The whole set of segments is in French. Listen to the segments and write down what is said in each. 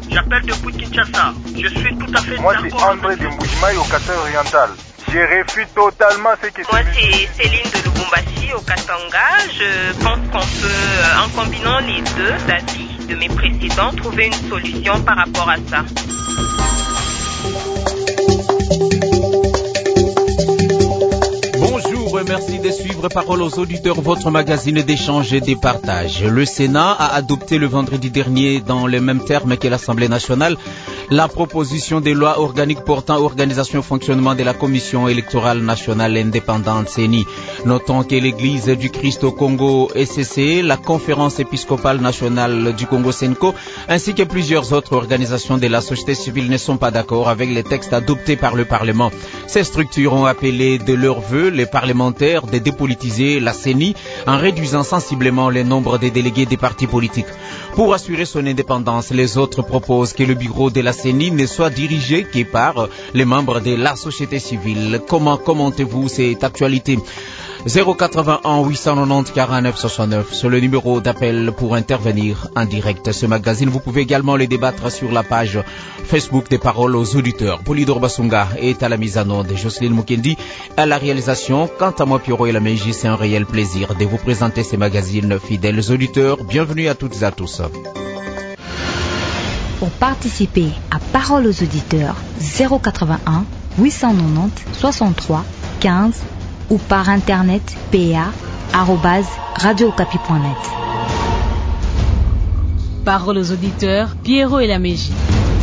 J'appelle depuis Kinshasa. Je suis tout à fait Moi, d'accord. c'est André de Mbujimaï au Kasai-Oriental. Je refuse totalement ce que... Moi, c'est Céline de Lubumbashi au Katanga. Je pense qu'on peut, en combinant les deux avis de mes précédents, trouver une solution par rapport à ça. Bonjour, merci de suivre Parole aux auditeurs, votre magazine d'échange et de partage. Le Sénat a adopté le vendredi dernier, dans les mêmes termes que l'Assemblée nationale, la proposition de loi organique portant organisation et fonctionnement de la Commission électorale nationale indépendante CENI. Notons que l'Église du Christ au Congo SCC, la Conférence épiscopale nationale du Congo SENCO, ainsi que plusieurs autres organisations de la société civile ne sont pas d'accord avec les textes adoptés par le Parlement. Ces structures ont appelé de leur vœu les parlementaires de dépolitiser la CENI en réduisant sensiblement le nombre des délégués des partis politiques. Pour assurer son indépendance, les autres proposent que le bureau de la CENI ne soit dirigé que par les membres de la société civile. Comment commentez-vous cette actualité? 081 890 49 69, c'est le numéro d'appel pour intervenir en direct. Ce magazine, vous pouvez également le débattre sur la page Facebook des Paroles aux auditeurs. Polydor Basunga est à la mise en onde, Jocelyne Mukendi à la réalisation. Quant à moi, Pierrot et la Mégie, c'est un réel plaisir de vous présenter ces magazines fidèles auditeurs. Bienvenue à toutes et à tous. Pour participer à Paroles aux auditeurs, 081 890 63 15 ou par internet pa@radiookapi.net. Paroles aux auditeurs, Pierrot et la Mégie.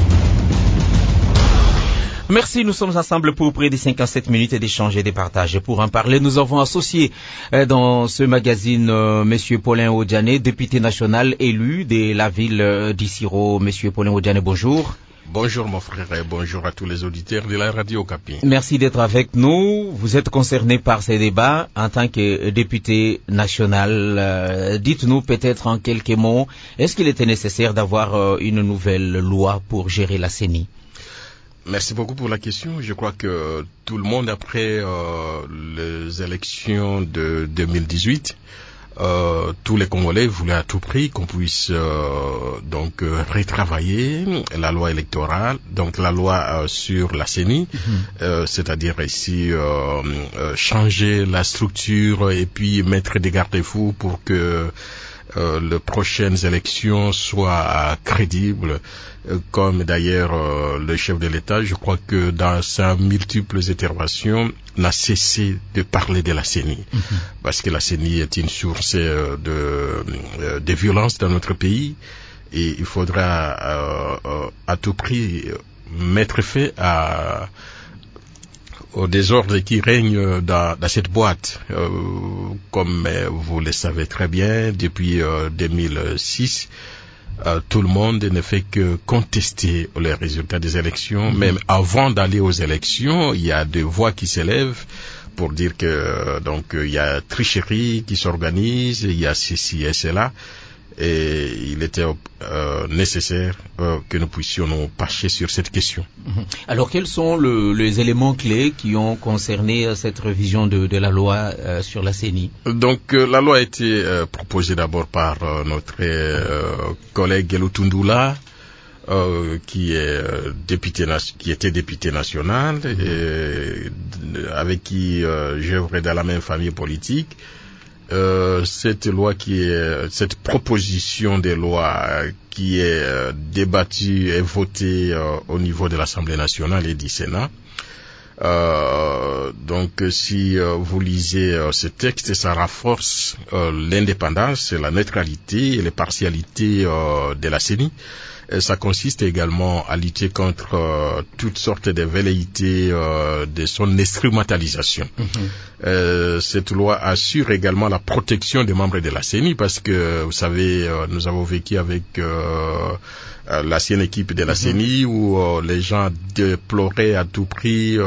Merci, nous sommes ensemble pour près de 57 minutes d'échange et de partage. Pour en parler, nous avons associé dans ce magazine Monsieur Paulin Odiané, député national élu de la ville d'Issiro. Monsieur Paulin Odiané, bonjour. Bonjour mon frère et bonjour à tous les auditeurs de la Radio Okapi. Merci d'être avec nous. Vous êtes concerné par ces débats en tant que député national. Dites-nous peut-être en quelques mots, est-ce qu'il était nécessaire d'avoir une nouvelle loi pour gérer la CENI? Merci beaucoup pour la question. Je crois que tout le monde, après les élections de 2018, tous les Congolais voulaient à tout prix qu'on puisse retravailler la loi électorale, donc la loi sur la CENI, c'est-à-dire ici changer la structure et puis mettre des garde-fous pour que les prochaines élections soient crédibles, comme d'ailleurs le chef de l'État, je crois que dans ses multiples interventions, n'a cessé de parler de la CENI, parce que la CENI est une source de violence dans notre pays, et il faudra à tout prix mettre fin au désordre qui règne dans cette boîte. Comme vous le savez très bien, depuis 2006, tout le monde ne fait que contester les résultats des élections. Même avant d'aller aux élections, il y a des voix qui s'élèvent pour dire que il y a tricherie qui s'organise, il y a ceci et cela. Et il était nécessaire que nous puissions nous pencher sur cette question. Alors, quels sont les éléments clés qui ont concerné cette révision de la loi sur la CENI? Donc, la loi a été proposée d'abord par notre collègue Lutundula, qui était député national, et avec qui j'œuvrais dans la même famille politique. Cette proposition de loi qui est débattue et votée au niveau de l'Assemblée nationale et du Sénat. Si vous lisez ce texte, ça renforce l'indépendance, la neutralité et l'impartialité de la CENI. Ça consiste également à lutter contre toutes sortes de velléités de son instrumentalisation. Cette loi assure également la protection des membres de la CENI, parce que, vous savez, nous avons vécu avec l'ancienne équipe de la CENI où les gens déploraient à tout prix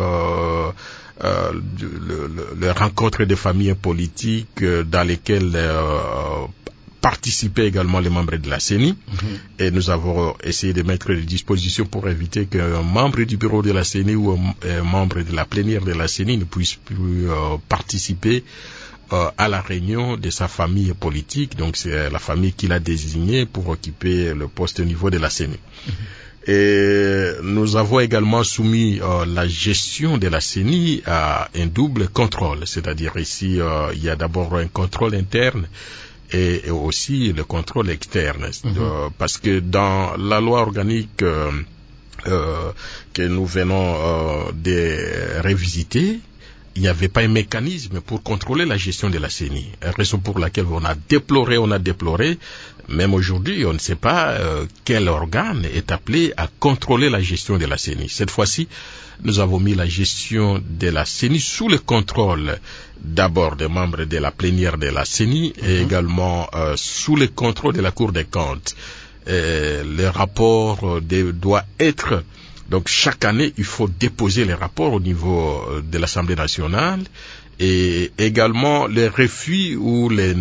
les rencontres des familles politiques dans lesquelles participaient également les membres de la CENI, et nous avons essayé de mettre des dispositions pour éviter qu'un membre du bureau de la CENI ou un membre de la plénière de la CENI ne puisse plus participer à la réunion de sa famille politique. Donc c'est la famille qu'il a désignée pour occuper le poste au niveau de la CENI. Et nous avons également soumis la gestion de la CENI à un double contrôle, c'est-à-dire ici il y a d'abord un contrôle interne et aussi le contrôle externe, parce que dans la loi organique que nous venons de révisiter, il n'y avait pas un mécanisme pour contrôler la gestion de la CENI. Raison pour laquelle on a déploré, même aujourd'hui, on ne sait pas quel organe est appelé à contrôler la gestion de la CENI. Cette fois-ci, nous avons mis la gestion de la CENI sous le contrôle d'abord des membres de la plénière de la CENI et également sous le contrôle de la Cour des comptes. Le rapport doit être... Donc chaque année, il faut déposer les rapports au niveau de l'Assemblée nationale et également les refus ou les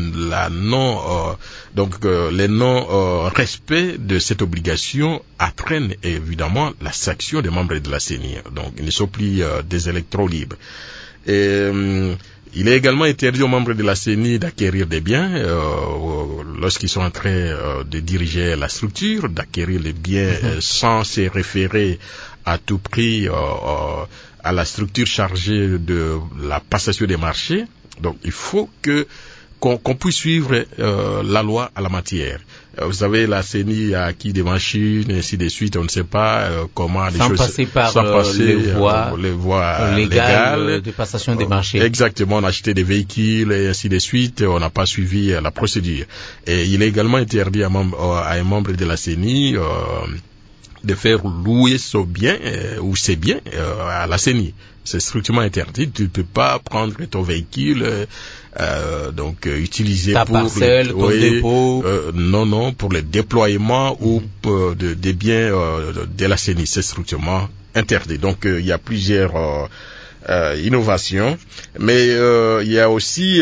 non-respect de cette obligation entraîne évidemment la sanction des membres de la CENI. Donc ils ne sont plus des électeurs libres. Et il est également interdit aux membres de la CENI d'acquérir des biens lorsqu'ils sont en train de diriger la structure, d'acquérir les biens sans se référer à tout prix à la structure chargée de la passation des marchés. Donc il faut qu'on puisse suivre la loi à la matière. Vous savez, la CENI a acquis des machines, et ainsi de suite, on ne sait pas comment les choses... Sans passer par les voies légales de passation des marchés. Exactement, on a acheté des véhicules et ainsi de suite, on n'a pas suivi la procédure. Et il est également interdit à un membre de la CENI de faire louer son bien ou ses biens à la CENI. C'est strictement interdit. Tu ne peux pas prendre ton véhicule, utiliser ta pour parcelle, ton dépôt. Non, pour le déploiement ou des biens de la CENI. C'est strictement interdit. Donc il y a plusieurs innovations, mais il y a aussi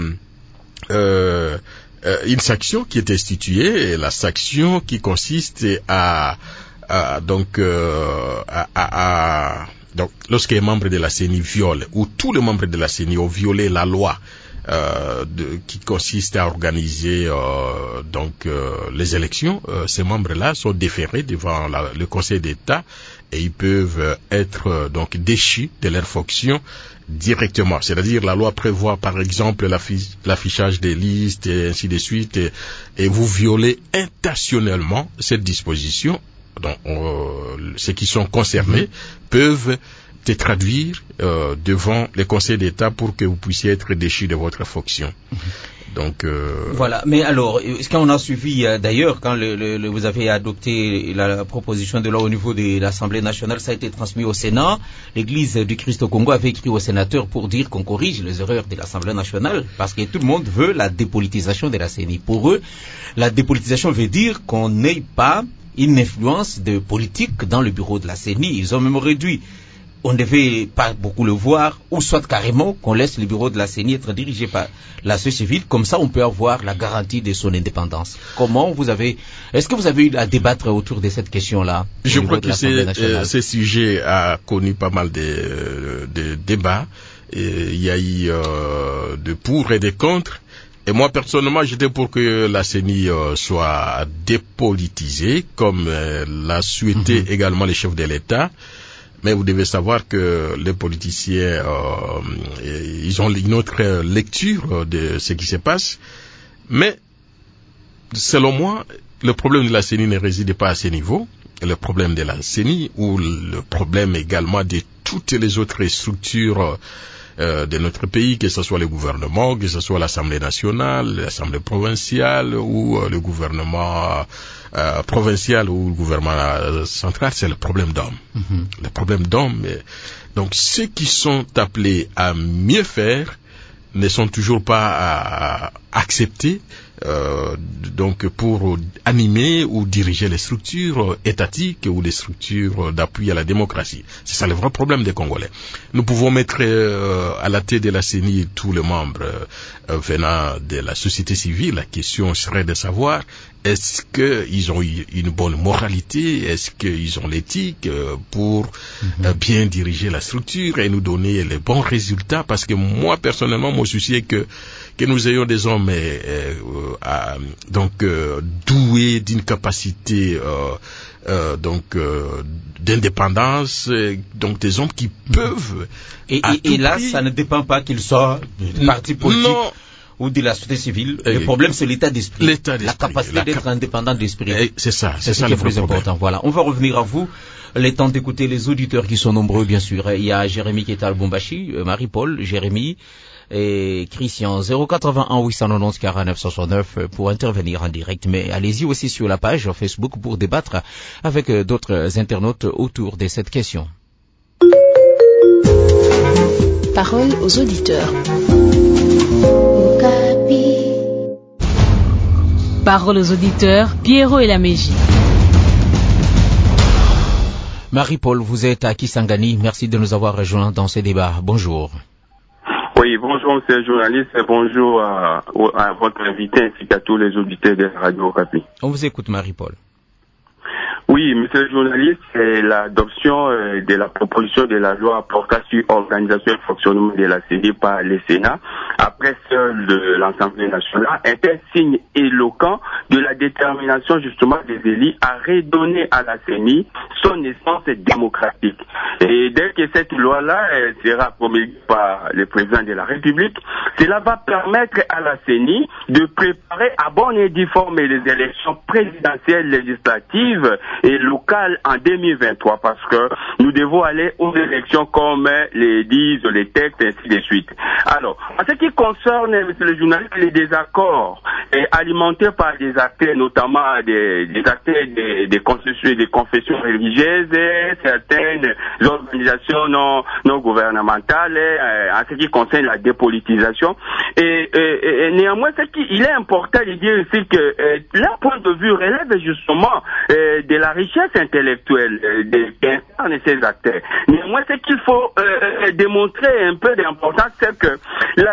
une sanction qui est instituée, et la sanction qui consiste donc lorsqu'un membre de la CENI viole, ou tous les membres de la CENI ont violé la loi qui consiste à organiser les élections, ces membres-là sont déférés devant le Conseil d'État et ils peuvent être donc déchus de leurs fonctions directement. C'est-à-dire la loi prévoit par exemple l'affichage des listes et ainsi de suite, et vous violez intentionnellement cette disposition. Donc, ceux qui sont concernés peuvent te traduire devant le Conseil d'État pour que vous puissiez être déchu de votre fonction. Donc voilà. Mais alors, quand on a suivi d'ailleurs, quand vous avez adopté la proposition de loi au niveau de l'Assemblée nationale, ça a été transmis au Sénat. L'Église du Christ au Congo avait écrit aux sénateurs pour dire qu'on corrige les erreurs de l'Assemblée nationale, parce que tout le monde veut la dépolitisation de la CENI. Pour eux, la dépolitisation veut dire qu'on n'ait pas une influence de politique dans le bureau de la CENI. Ils ont même réduit. On ne devait pas beaucoup le voir, ou soit carrément qu'on laisse le bureau de la CENI être dirigé par la société civile. Comme ça, on peut avoir la garantie de son indépendance. Est-ce que vous avez eu à débattre autour de cette question-là? Je crois que ce sujet a connu pas mal de débats. Il y a eu de pour et de contre. Et moi, personnellement, j'étais pour que la CENI soit dépolitisée, comme l'a souhaité également les chefs de l'État. Mais vous devez savoir que les politiciens, ils ont une autre lecture de ce qui se passe. Mais, selon moi, le problème de la CENI ne réside pas à ce niveau. Le problème de la CENI, ou le problème également de toutes les autres structures de notre pays, que ce soit le gouvernement, que ce soit l'Assemblée nationale, l'Assemblée provinciale ou le gouvernement provincial ou le gouvernement central, c'est le problème d'hommes. Le problème d'hommes. Donc ceux qui sont appelés à mieux faire ne sont toujours pas acceptés donc pour animer ou diriger les structures étatiques ou les structures d'appui à la démocratie. C'est ça le vrai problème des Congolais. Nous pouvons mettre à la tête de la CENI tous les membres venant de la société civile. La question serait de savoir, est-ce qu'ils ont une bonne moralité, est-ce qu'ils ont l'éthique pour bien diriger la structure et nous donner les bons résultats? Parce que moi, personnellement, mon souci est que nous ayons des hommes doués d'une capacité d'indépendance, donc des hommes qui peuvent... Et là, ça ne dépend pas qu'ils soient du parti politique ou de la société civile. Le problème, c'est l'état d'esprit. La capacité d'être indépendant d'esprit. C'est ça qui est plus important. Voilà. On va revenir à vous. Le temps d'écouter les auditeurs qui sont nombreux, bien sûr. Il y a Jérémy qui est à Lubumbashi, Marie-Paul, Jérémy et Christian. 081 890 49 69 pour intervenir en direct. Mais allez-y aussi sur la page Facebook pour débattre avec d'autres internautes autour de cette question. Parole aux auditeurs. Parole aux auditeurs, Pierrot et la Mégie. Marie-Paul, vous êtes à Kisangani. Merci de nous avoir rejoints dans ce débat. Bonjour. Oui, bonjour, monsieur le journaliste, et bonjour à votre invité ainsi qu'à tous les auditeurs de la Radio Okapi. On vous écoute, Marie-Paul. Oui, monsieur le journaliste, c'est l'adoption de la proposition de la loi portant sur organisation et fonctionnement de la CENI par le Sénat, après celle de l'Assemblée nationale, est un signe éloquent de la détermination justement des élus à redonner à la CENI son essence démocratique. Et dès que cette loi-là sera promulguée par le président de la République, cela va permettre à la CENI de préparer à bonne et due forme les élections présidentielles, législatives et locales en 2023, parce que nous devons aller aux élections comme les disent les textes, ainsi de suite. Alors, en ce qui concerne, monsieur le journaliste, les désaccords alimentés par des acteurs, notamment des acteurs des confessions religieuses et certaines organisations non gouvernementales, en ce qui concerne la dépolitisation. Et néanmoins, il est important de dire ici que leur point de vue relève justement de la richesse intellectuelle de ces acteurs. Néanmoins, ce qu'il faut démontrer un peu d'importance, c'est que la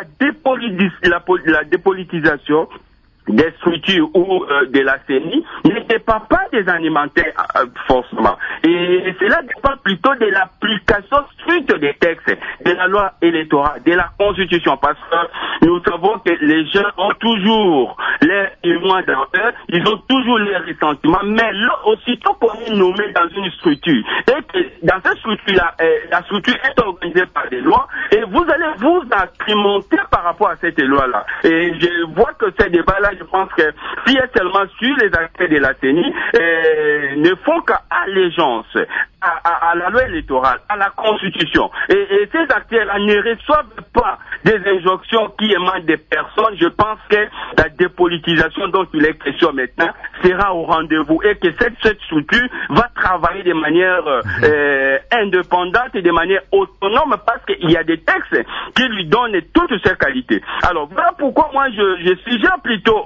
dépolitisation des structures ou de la CENI ne dépend pas des animateurs forcément. Et cela dépend plutôt de l'application stricte des textes, de la loi électorale, de la Constitution, parce que nous savons que les gens ont toujours les humains dans eux, ils ont toujours les ressentiments, mais là, aussitôt qu'on est nommé dans une structure, et que dans cette structure-là, la structure est organisée par des lois, et vous allez vous accrimenter par rapport à cette loi-là. Et je vois que ce débat-là, je pense que si est seulement sur les acteurs de la CENI, ne font qu'allégeance à la loi électorale, à la Constitution. Et ces acteurs-là ne reçoivent pas des injonctions qui émanent des personnes. Je pense que la dépolitisation dont il est question maintenant sera au rendez-vous et que cette structure va travailler de manière indépendante et de manière autonome, parce qu'il y a des textes qui lui donnent toutes ces qualités. Alors voilà pourquoi moi je suggère plutôt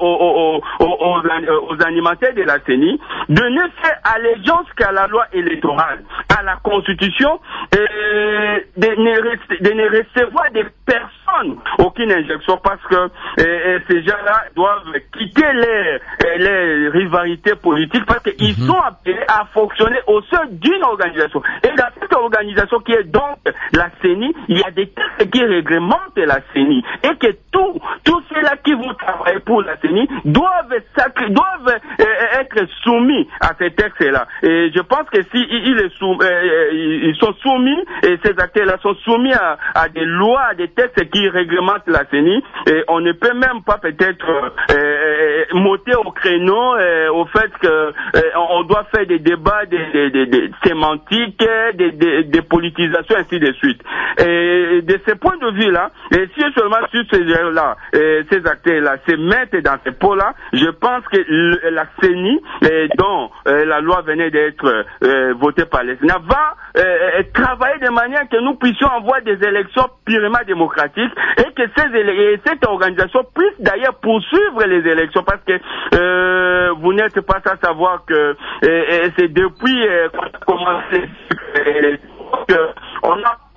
aux animateurs de la CENI de ne faire allégeance qu'à la loi électorale, à la Constitution, de ne recevoir des personnes aucune injection, parce que ces gens-là doivent quitter les rivalités politiques, parce qu'ils sont appelés à fonctionner au sein d'une organisation. Et dans cette organisation qui est donc la CENI, il y a des textes qui réglementent la CENI, et que tous ceux-là qui vont travailler pour la CENI doivent être soumis à ces textes-là. Et je pense que si ils sont soumis, et ces acteurs-là sont soumis à des lois, à des textes qui réglementent la CENI, et on ne peut même pas peut-être monter au créneau au fait que on doit faire des débats des sémantiques, des politisations, ainsi de suite. Et de ce point de vue-là, et si seulement sur ces acteurs-là se mettent dans ces pots-là, je pense que la CENI, dont la loi venait d'être votée par le Sénat, va travailler de manière que nous puissions avoir des élections purement démocratiques, et que cette organisation puisse d'ailleurs poursuivre les élections, parce que vous n'êtes pas sans savoir que c'est depuis qu'on a commencé on a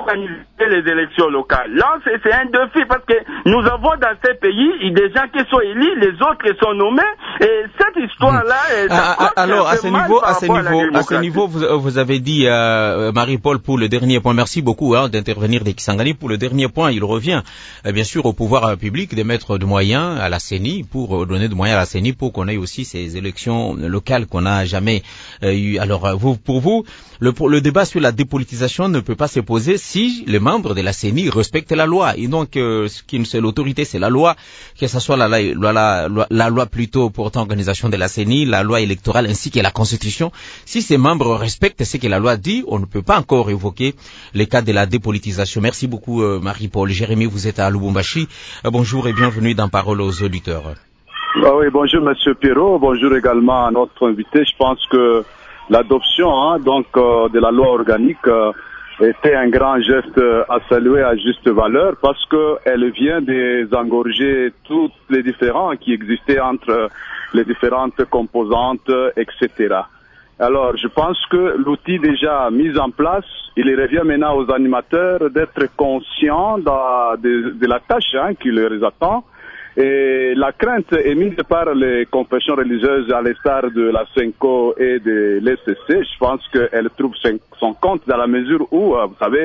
organiser les élections locales. Là, c'est un défi parce que nous avons dans ces pays des gens qui sont élus, les autres qui sont nommés, et cette histoire-là... Alors, à ce niveau, vous avez dit, Marie-Paul, pour le dernier point, merci beaucoup d'intervenir des Kisangani. Pour le dernier point, il revient, bien sûr, au pouvoir public de mettre de moyens à la CENI, pour donner de moyens à la CENI, pour qu'on ait aussi ces élections locales qu'on n'a jamais eu. Alors, pour vous, le débat sur la dépolitisation ne peut pas se poser si les membres de la CENI respectent la loi. Et donc, ce qui c'est l'autorité, c'est la loi, que ce soit la loi plutôt portant organisation de la CENI, la loi électorale ainsi que la Constitution. Si ces membres respectent ce que la loi dit, on ne peut pas encore évoquer les cas de la dépolitisation. Merci beaucoup, Marie-Paul. Jérémy, vous êtes à Lubumbashi. Bonjour et bienvenue dans Parole aux auditeurs. Oui, bonjour Monsieur Perrault, bonjour également à notre invité. Je pense que l'adoption de la loi organique était un grand geste à saluer à juste valeur parce que elle vient désengorger tous les différends qui existaient entre les différentes composantes, etc. Alors, je pense que l'outil déjà mis en place, il revient maintenant aux animateurs d'être conscients de la tâche qui leur attend. Et la crainte émise par les confessions religieuses à l'instar de la CENCO et de l'ECC, je pense qu'elle trouve son compte dans la mesure où, vous savez,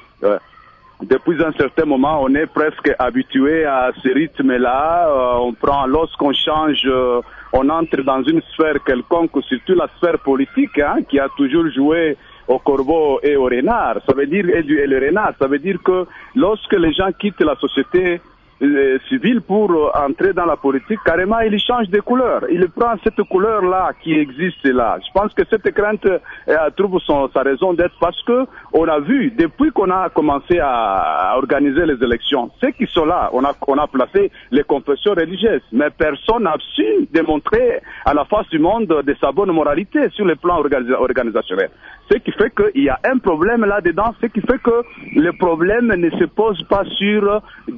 depuis un certain moment, on est presque habitué à ce rythme-là. Lorsqu'on change, on entre dans une sphère quelconque, surtout la sphère politique, qui a toujours joué au corbeau et au renard. Ça veut dire, et le renard, ça veut dire que lorsque les gens quittent la société civile pour entrer dans la politique, carrément il change de couleur. Il prend cette couleur-là qui existe là. Je pense que cette crainte trouve sa raison d'être parce que on a vu, depuis qu'on a commencé à organiser les élections, ceux qui sont là, on a placé les confessions religieuses, mais personne n'a su démontrer à la face du monde de sa bonne moralité sur le plan organisationnel. Ce qui fait qu'il y a un problème là-dedans, ce qui fait que le problème ne se pose pas sur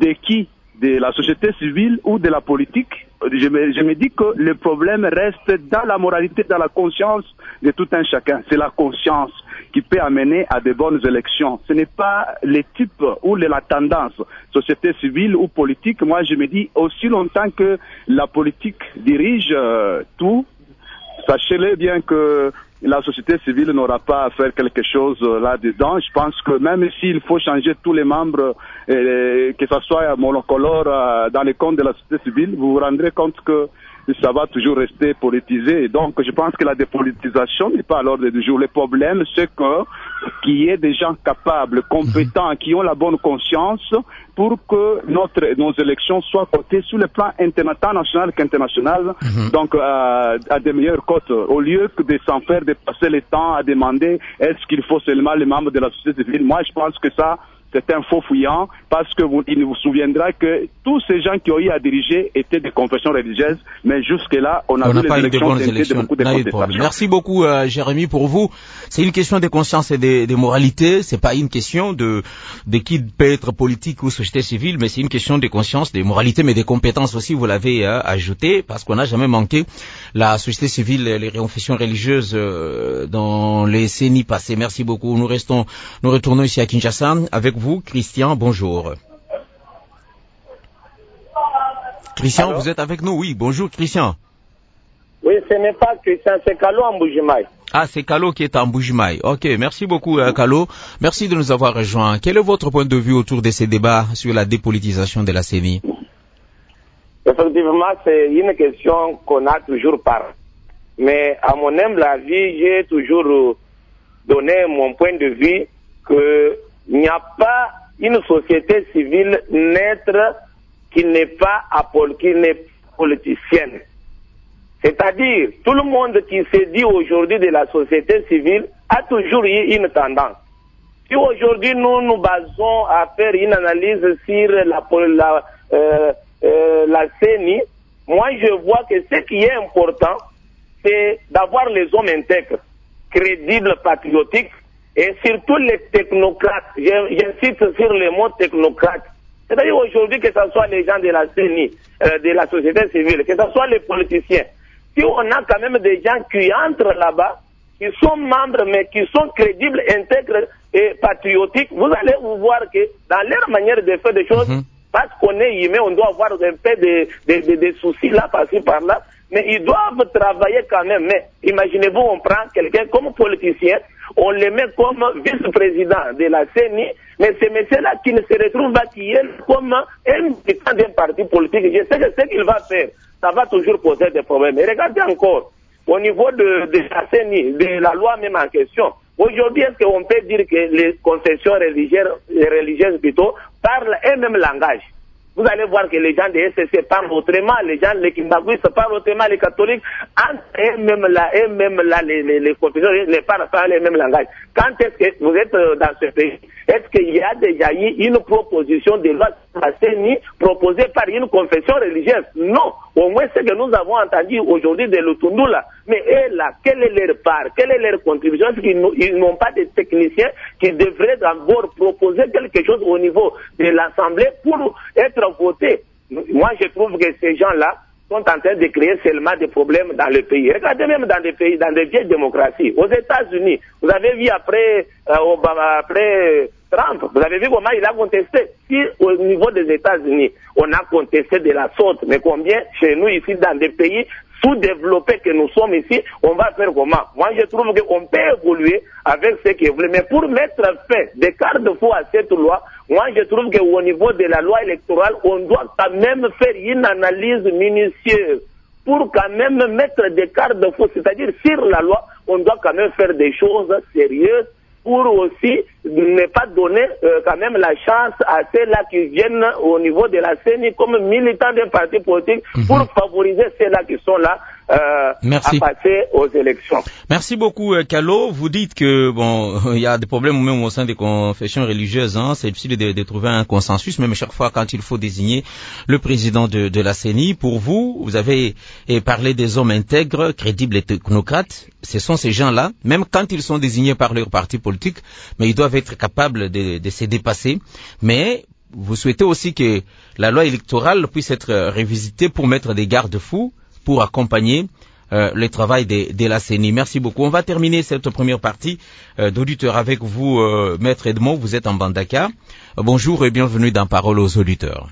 de la société civile ou de la politique. Je me dis que le problème reste dans la moralité, dans la conscience de tout un chacun. C'est la conscience qui peut amener à de bonnes élections. Ce n'est pas le type ou la tendance, société civile ou politique. Moi, je me dis, aussi longtemps que la politique dirige tout, sachez-le bien que la société civile n'aura pas à faire quelque chose là-dedans. Je pense que même s'il faut changer tous les membres, que ce soit monocolore dans les comptes de la société civile, vous vous rendrez compte que ça va toujours rester politisé. Donc, je pense que la dépolitisation n'est pas à l'ordre du jour. Le problème, c'est qu'il y ait des gens capables, compétents, qui ont la bonne conscience pour que nos élections soient cotées sur le plan national qu'international, donc à des meilleures cotes, au lieu que de s'en faire dépasser le temps à demander est-ce qu'il faut seulement les membres de la société civile. Moi, je pense que ça, c'est un faux fouillant parce que il vous souviendra que tous ces gens qui ont eu à diriger étaient des confessions religieuses, mais jusque-là, on a vu les élections de beaucoup de contestations. Merci beaucoup, Jérémy. Pour vous, c'est une question de conscience et de moralité. C'est pas une question de qui peut être politique ou société civile, mais c'est une question de conscience, de moralité, mais de compétences aussi. Vous l'avez ajouté parce qu'on n'a jamais manqué la société civile, les confessions religieuses dans les décennies passées. Merci beaucoup. Nous retournons ici à Kinshasa avec vous, Christian. Bonjour. Christian, allô? Vous êtes avec nous? Oui, bonjour Christian. Oui, ce n'est pas Christian, c'est Kalo en Mbujimaï. Ah, c'est Kalo qui est en Mbujimaï. Ok, merci beaucoup Kalo. Merci de nous avoir rejoints. Quel est votre point de vue autour de ces débats sur la dépolitisation de la CENI? Effectivement, c'est une question qu'on a toujours parlé. Mais à mon humble avis, j'ai toujours donné mon point de vue qu'il n'y a pas une société civile neutre qui n'est pas politicienne. C'est-à-dire, tout le monde qui se dit aujourd'hui de la société civile a toujours eu une tendance. Si aujourd'hui nous nous basons à faire une analyse sur la CENI, moi je vois que ce qui est important, c'est d'avoir les hommes intègres, crédibles, patriotiques, et surtout les technocrates. J'insiste sur le mot technocrate. C'est-à-dire aujourd'hui que ce soit les gens de la CENI, de la société civile, que ce soit les politiciens. Si on a quand même des gens qui entrent là-bas, qui sont membres mais qui sont crédibles, intègres et patriotiques, vous allez vous voir que dans leur manière de faire des choses, parce qu'on est humain, on doit avoir un peu de soucis là, par-ci, par-là, mais ils doivent travailler quand même. Mais imaginez-vous, on prend quelqu'un comme politicien, on le met comme vice-président de la CENI, mais ce monsieur-là qui ne se retrouve pas qui est comme un militant d'un parti politique, je sais que ce qu'il va faire, ça va toujours poser des problèmes. Et regardez encore, au niveau de la CENI, de la loi même en question, aujourd'hui, est-ce qu'on peut dire que les confessions religieuses plutôt parlent un même langage? Vous allez voir que les gens des SCC parlent autrement, les gens les Kimbaguistes parlent autrement, les catholiques, entre eux-mêmes là, les confessions ne parlent pas le même langage. Quand est-ce que vous êtes dans ce pays, est-ce qu'il y a déjà eu une proposition de loi proposée par une confession religieuse? Non. Au moins, ce que nous avons entendu aujourd'hui de l'Utundou là. Mais eux là, quelle est leur part? Quelle est leur contribution? Est-ce qu'ils n'ont pas de techniciens qui devraient d'abord proposer quelque chose au niveau de l'Assemblée pour être votés? Moi, je trouve que ces gens-là sont en train de créer seulement des problèmes dans le pays. Regardez même dans des pays, dans des vieilles démocraties. Aux États-Unis, vous avez vu après Obama, après Trump, vous avez vu comment il a contesté. Si au niveau des États-Unis, on a contesté de la sorte, mais combien chez nous ici dans des pays sous-développés que nous sommes ici, on va faire comment? Moi, je trouve qu'on peut évoluer avec ce qui est voulu. Mais pour mettre fin des garde-fous à cette loi, moi, je trouve qu'au niveau de la loi électorale, on doit quand même faire une analyse minutieuse pour quand même mettre des garde-fous. C'est-à-dire, sur la loi, on doit quand même faire des choses sérieuses pour aussi ne pas donner quand même la chance à ceux-là qui viennent au niveau de la CENI comme militants d'un parti politique pour favoriser ceux-là qui sont là à passer aux élections. Merci beaucoup, Kalo. Vous dites que bon, il y a des problèmes même au sein des confessions religieuses. Hein. C'est difficile de trouver un consensus, même chaque fois quand il faut désigner le président de la CENI. Pour vous, vous avez parlé des hommes intègres, crédibles et technocrates. Ce sont ces gens-là, même quand ils sont désignés par leur parti politique, mais ils doivent être capables de se dépasser. Mais vous souhaitez aussi que la loi électorale puisse être révisitée pour mettre des garde-fous pour accompagner le travail de la CENI. Merci beaucoup. On va terminer cette première partie d'auditeurs avec vous, Maître Edmond. Vous êtes en Bandaka. Bonjour et bienvenue dans Parole aux auditeurs.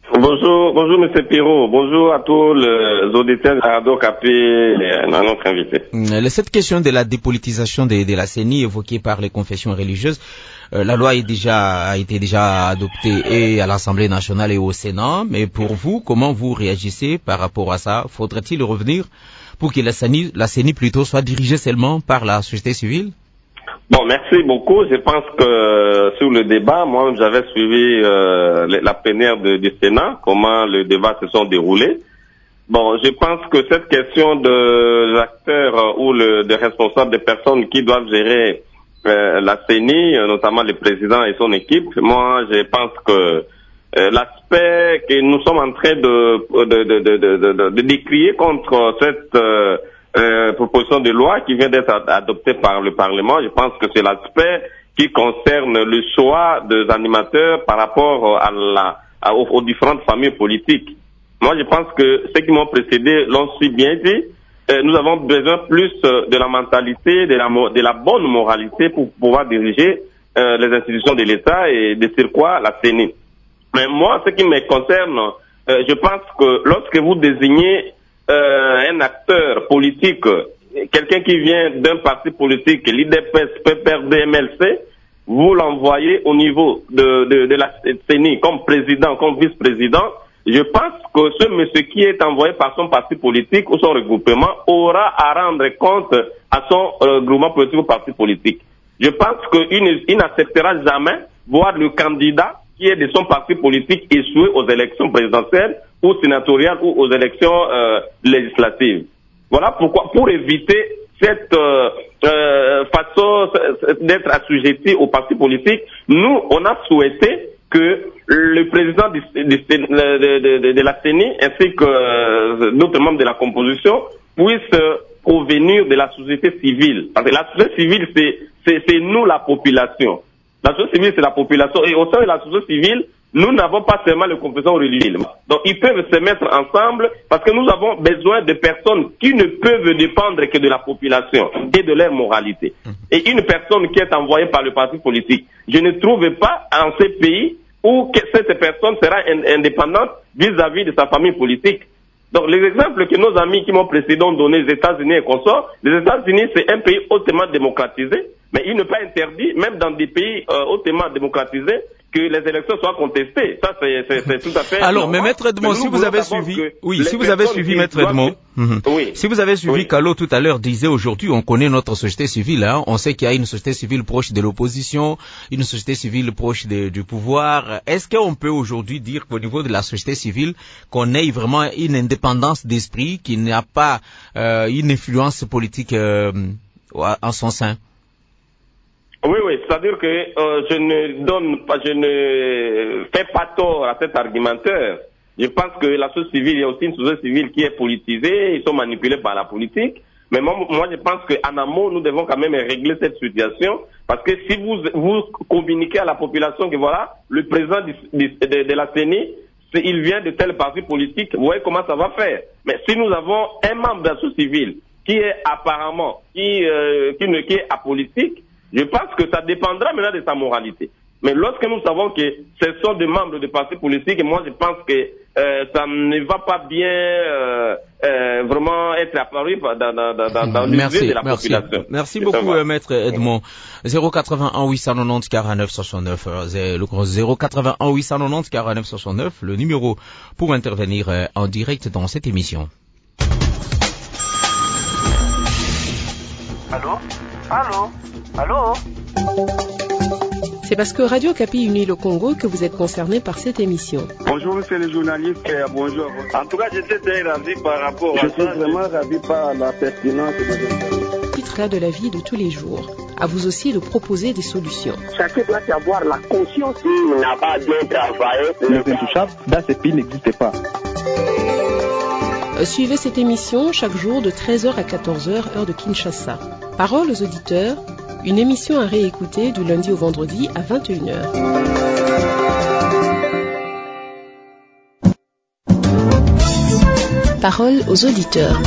Bonjour Monsieur Pirot. Bonjour à tous les auditeurs de Radio Capé et à notre invité. Cette question de la dépolitisation de la CENI évoquée par les confessions religieuses, la loi a été déjà adoptée et à l'Assemblée nationale et au Sénat, mais pour vous, comment vous réagissez par rapport à ça? Faudrait-il revenir pour que la CENI plutôt soit dirigée seulement par la société civile? Bon, merci beaucoup. Je pense que sur le débat, moi j'avais suivi la plénière du Sénat, comment les débats se sont déroulés. Bon, je pense que cette question de l'acteur ou des responsables, des personnes qui doivent gérer la CENI, notamment le président et son équipe, moi je pense que l'aspect que nous sommes en train de décrier contre cette proposition de loi qui vient d'être adoptée par le Parlement, je pense que c'est l'aspect qui concerne le choix des animateurs par rapport aux différentes familles politiques. Moi, je pense que ceux qui m'ont précédé l'ont si bien dit. Nous avons besoin plus de la mentalité, de la bonne moralité pour pouvoir diriger les institutions de l'État et de sur quoi la CENI. Mais moi, ce qui me concerne, je pense que lorsque vous désignez un acteur politique, quelqu'un qui vient d'un parti politique, l'IDPS, PPRD, MLC, vous l'envoyez au niveau de la CENI comme président, comme vice-président. Je pense que ce monsieur qui est envoyé par son parti politique ou son regroupement aura à rendre compte à son regroupement politique ou parti politique. Je pense qu'il n'acceptera jamais voir le candidat qui est de son parti politique échouer aux élections présidentielles ou sénatoriales ou aux élections législatives. Voilà pourquoi, pour éviter cette façon d'être assujetti au parti politique, nous, on a souhaité que le président de la CENI ainsi que d'autres membres de la composition puissent provenir de la société civile. Parce que la société civile, c'est nous la population. La société civile, c'est la population. Et au sein de la société civile, nous n'avons pas seulement les confessions religieuses. Donc ils peuvent se mettre ensemble parce que nous avons besoin de personnes qui ne peuvent dépendre que de la population et de leur moralité. Et une personne qui est envoyée par le parti politique, je ne trouve pas en ces pays où cette personne sera indépendante vis-à-vis de sa famille politique. Donc les exemples que nos amis qui m'ont précédé ont donné, les États-Unis et consorts, les États-Unis c'est un pays hautement démocratisé, mais il n'est pas interdit, même dans des pays hautement démocratisés, que les élections soient contestées. Ça c'est tout à fait alors normal. mais Maître Edmond, si vous avez suivi, si vous avez suivi Maître Edmond, si vous avez suivi Callot tout à l'heure disait aujourd'hui, on connaît notre société civile, hein, on sait qu'il y a une société civile proche de l'opposition, une société civile proche du pouvoir. Est-ce qu'on peut aujourd'hui dire qu'au niveau de la société civile, qu'on ait vraiment une indépendance d'esprit, qu'il n'y a pas une influence politique en son sein? Oui, c'est-à-dire que je ne fais pas tort à cet argumentaire. Je pense que la société civile, il y a aussi une société civile qui est politisée, ils sont manipulés par la politique. Mais moi je pense qu'en amont, nous devons quand même régler cette situation, parce que si vous communiquez à la population que voilà, le président de la CENI, il vient de tel parti politique, vous voyez comment ça va faire. Mais si nous avons un membre de la société civile qui est apparemment, qui est apolitique, je pense que ça dépendra maintenant de sa moralité. Mais lorsque nous savons que ce sont des membres de partis politiques, moi je pense que ça ne va pas bien vraiment être apparu dans l'idée de la population. Merci beaucoup, Maître Edmond. 081 890 49 69, 081 890 49 69, le numéro pour intervenir en direct dans cette émission. Allô? C'est parce que Radio Kapi unit le Congo que vous êtes concerné par cette émission. Bonjour monsieur le journaliste, bonjour. En tout cas, j'étais très ravi par rapport à ça. Je suis vraiment ravi par la pertinence de Titre de la vie de tous les jours. À vous aussi de proposer des solutions. Chacun doit avoir la conscience qu'il n'a pas bien travaillé. Les intouchables dans ce pays n'existent pas. Suivez cette émission chaque jour de 13h à 14h, heure de Kinshasa. Parole aux auditeurs, une émission à réécouter du lundi au vendredi à 21h. Parole aux auditeurs.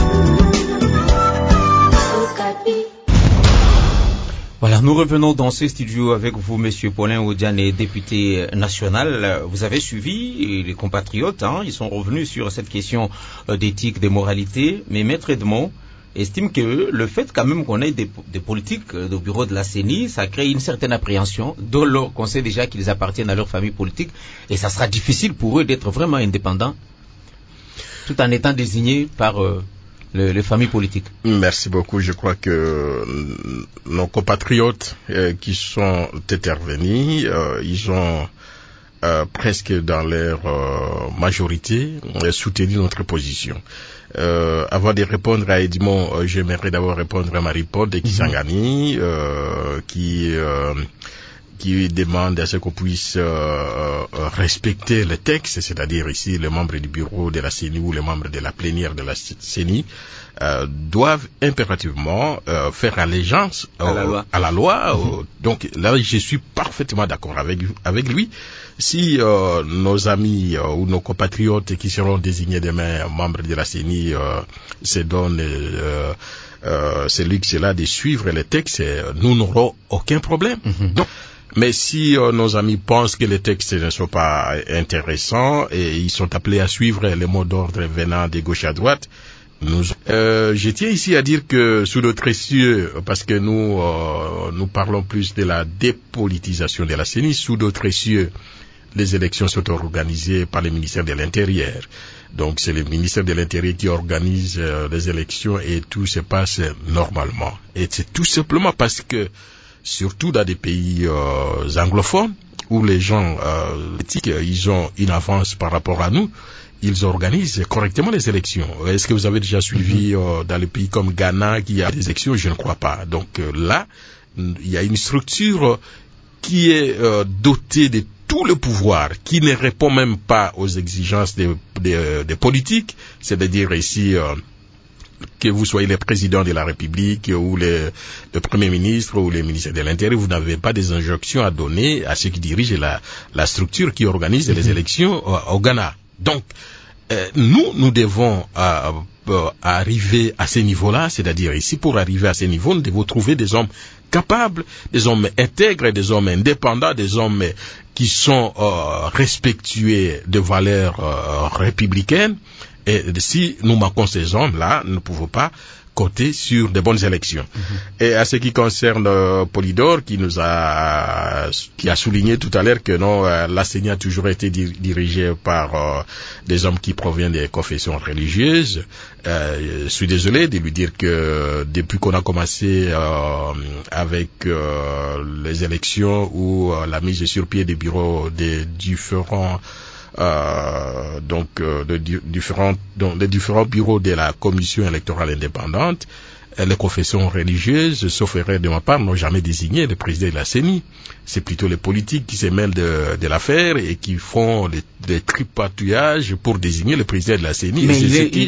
Voilà, nous revenons dans ce studio avec vous, Monsieur Paulin Odiane, député national. Vous avez suivi les compatriotes, hein, ils sont revenus sur cette question d'éthique, de moralité, mais Maître Edmond estime que le fait quand même qu'on ait des politiques au bureau de la CENI, ça crée une certaine appréhension, qu'on sait déjà qu'ils appartiennent à leur famille politique, et ça sera difficile pour eux d'être vraiment indépendants, tout en étant désignés par les familles politiques. Merci beaucoup. Je crois que nos compatriotes qui sont intervenus, ils ont presque dans leur majorité soutenu notre position. Avant de répondre à Edmond, j'aimerais d'abord répondre à Marie-Paul de Kisangani, qui demande à ce qu'on puisse respecter le texte, c'est-à-dire ici les membres du bureau de la CENI ou les membres de la plénière de la CENI doivent impérativement faire allégeance à la loi. Donc là, je suis parfaitement d'accord avec lui. Si nos amis ou nos compatriotes qui seront désignés demain membres de la CENI se donnent ce luxe-là de suivre les textes, nous n'aurons aucun problème. Donc, mais si nos amis pensent que les textes ne sont pas intéressants et ils sont appelés à suivre les mots d'ordre venant de gauche à droite, je tiens ici à dire que sous d'autres cieux, parce que nous parlons plus de la dépolitisation de la CENI, sous d'autres cieux, les élections sont organisées par le ministère de l'Intérieur. Donc c'est le ministère de l'Intérieur qui organise les élections et tout se passe normalement. Et c'est tout simplement parce que surtout dans des pays anglophones, où les gens ils ont une avance par rapport à nous, ils organisent correctement les élections. Est-ce que vous avez déjà suivi dans les pays comme Ghana qui a des élections? Je ne crois pas. Donc là, il y a une structure qui est dotée de tout le pouvoir, qui ne répond même pas aux exigences des politiques, c'est-à-dire ici que vous soyez le président de la République ou le Premier ministre ou le ministre de l'Intérieur, vous n'avez pas des injonctions à donner à ceux qui dirigent la structure qui organise les élections au Ghana. Donc, nous devons arriver à ce niveau-là, c'est-à-dire ici, pour arriver à ce niveau, nous devons trouver des hommes capables, des hommes intègres, des hommes indépendants, des hommes qui sont respectueux de valeurs républicaines. Et si nous manquons ces hommes-là, nous ne pouvons pas compter sur de bonnes élections. Et à ce qui concerne Polydor, qui a souligné tout à l'heure que non, la CENI a toujours été dirigée par des hommes qui proviennent des confessions religieuses. Je suis désolé de lui dire que depuis qu'on a commencé avec les élections ou la mise sur pied des bureaux des différents les différents bureaux de la commission électorale indépendante, les confessions religieuses, sauf erreur de ma part, n'ont jamais désigné le président de la CENI. C'est plutôt les politiques qui se mêlent de l'affaire et qui font des tripatouillages pour désigner le président de la CENI. Mais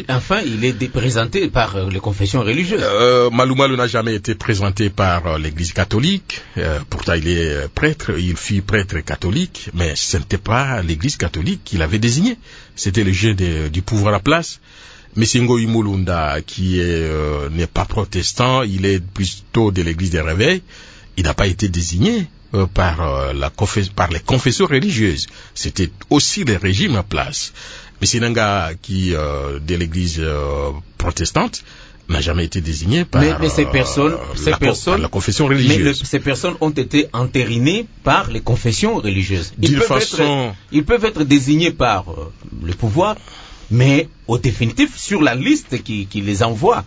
il est présenté par les confessions religieuses. Malou Malou n'a jamais été présenté par l'Église catholique. Pourtant, il est prêtre, il fut prêtre catholique, mais ce n'était pas l'Église catholique qui l'avait désigné. C'était le jeu du pouvoir à place. Messingo Imulunda, qui n'est pas protestant, il est plutôt de l'église des réveils, il n'a pas été désigné par les confessions religieuses. C'était aussi le régime à place. Messinanga, qui de l'église protestante, n'a jamais été désigné par mais ces personnes, la confession religieuse. Mais ces personnes ont été entérinées par les confessions religieuses. Ils peuvent être désignés par le pouvoir, mais au définitif sur la liste qui les envoie,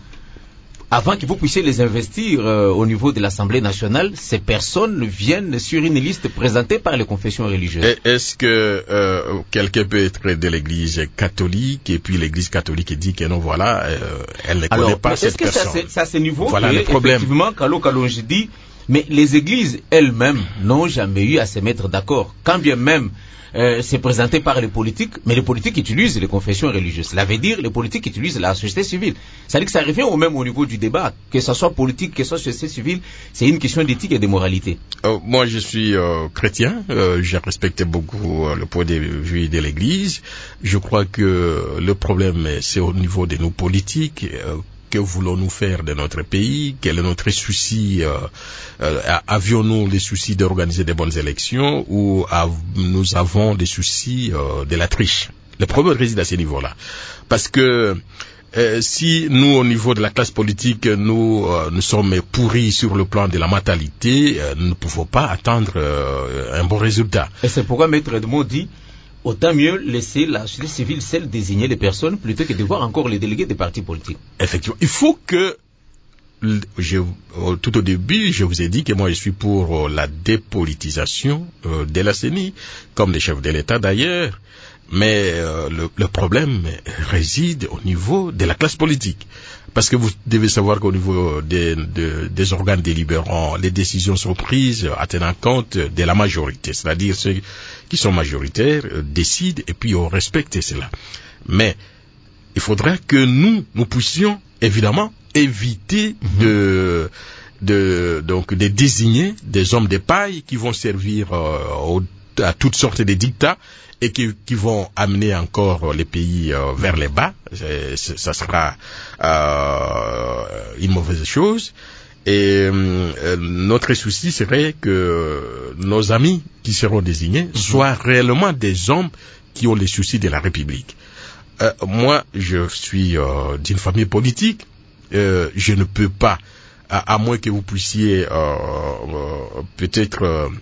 avant que vous puissiez les investir au niveau de l'Assemblée nationale, ces personnes viennent sur une liste présentée par les confessions religieuses. Est-ce que quelqu'un peut être de l'Église catholique et puis l'Église catholique dit que non, voilà, elle ne connaît pas cette personne. Est-ce que c'est à ce niveau voilà que, le problème. Effectivement, Kalonji dit, mais les églises elles-mêmes n'ont jamais eu à se mettre d'accord, quand bien même c'est présenté par les politiques, mais les politiques utilisent les confessions religieuses. Cela veut dire les politiques utilisent la société civile. C'est-à-dire que ça revient au niveau du débat, que ce soit politique, que ce soit société civile, c'est une question d'éthique et de moralité. Moi, je suis chrétien, je respecte beaucoup le point de vue de l'Église. Je crois que le problème, c'est au niveau de nos politiques. Que voulons-nous faire de notre pays? Quel est notre souci? Avions-nous les soucis d'organiser des bonnes élections ou nous avons des soucis de la triche? Le problème réside à ce niveau-là. Parce que si nous, au niveau de la classe politique, nous sommes pourris sur le plan de la mentalité, nous ne pouvons pas attendre un bon résultat. Et c'est pourquoi Maître Edmond dit autant mieux laisser la société civile seule désigner les personnes plutôt que de voir encore les délégués des partis politiques. Effectivement. Il faut que, tout au début, je vous ai dit que moi je suis pour la dépolitisation de la CENI, comme les chefs de l'État d'ailleurs, mais le problème réside au niveau de la classe politique. Parce que vous devez savoir qu'au niveau des organes délibérants, les décisions sont prises en tenant compte de la majorité. C'est-à-dire ceux qui sont majoritaires décident et puis on respecte cela. Mais il faudrait que nous puissions évidemment éviter de désigner des hommes de paille qui vont servir à toutes sortes de dictats et qui vont amener encore les pays vers les bas. Ça sera une mauvaise chose. Et notre souci serait que nos amis qui seront désignés soient réellement des hommes qui ont les soucis de la République. Moi, je suis d'une famille politique. Je ne peux pas, à moins que vous puissiez peut-être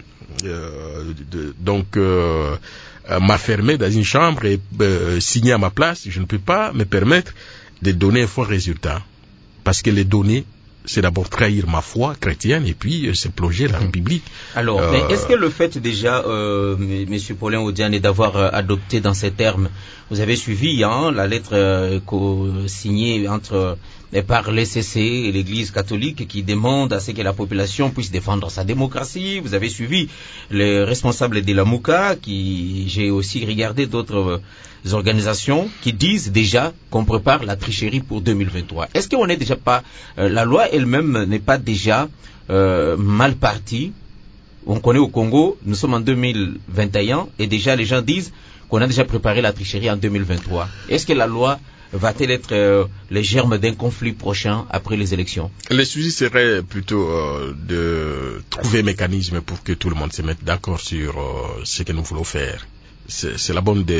m'affermer dans une chambre et signer à ma place, je ne peux pas me permettre de donner un faux résultat. Parce que les données, c'est d'abord trahir ma foi chrétienne et puis c'est plonger la République. Alors, mais est-ce que le fait déjà, Monsieur Paulin Odiane, d'avoir adopté dans ces termes, vous avez suivi la lettre signée entre par l'ECC et l'Église catholique qui demande à ce que la population puisse défendre sa démocratie. Vous avez suivi les responsables de la MOUCA, j'ai aussi regardé d'autres organisations qui disent déjà qu'on prépare la tricherie pour 2023. Est-ce qu'on n'est déjà pas, la loi elle-même n'est pas déjà mal partie? On connaît au Congo, nous sommes en 2021 et déjà les gens disent qu'on a déjà préparé la tricherie en 2023. Est-ce que la loi va-t-elle être les germes d'un conflit prochain après les élections? Le sujet serait plutôt de trouver un mécanisme pour que tout le monde se mette d'accord sur ce que nous voulons faire. C'est la bonne